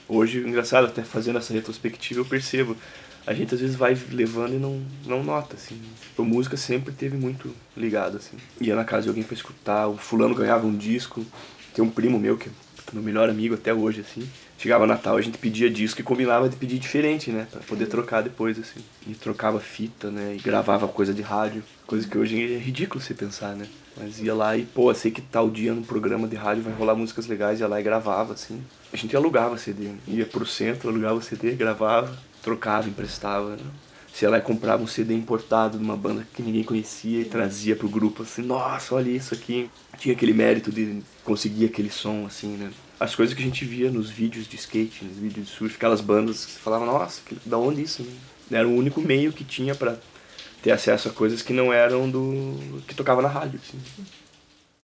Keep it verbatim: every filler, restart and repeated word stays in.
Hoje, engraçado, até fazendo essa retrospectiva, eu percebo. A gente às vezes vai levando e não, não nota, assim. A música sempre teve muito ligado, assim. Ia na casa de alguém pra escutar, o fulano ganhava um disco. Tem um primo meu, que é meu melhor amigo até hoje, assim. Chegava Natal, a gente pedia disco e combinava de pedir diferente, né? Pra poder trocar depois, assim. E trocava fita, né? E gravava coisa de rádio. Coisa que hoje é ridículo você pensar, né? Mas ia lá e, pô, sei que tal dia no programa de rádio vai rolar músicas legais, ia lá e gravava, assim. A gente alugava C D, ia pro centro, alugava o C D, gravava, trocava, emprestava, né? Se ela comprava um C D importado de uma banda que ninguém conhecia e trazia pro grupo, assim, nossa, olha isso aqui. Tinha aquele mérito de conseguir aquele som, assim, né? As coisas que a gente via nos vídeos de skate, nos vídeos de surf, aquelas bandas que você falava, nossa, que, da onde isso? Né? Era o único meio que tinha pra ter acesso a coisas que não eram do... que tocava na rádio, assim.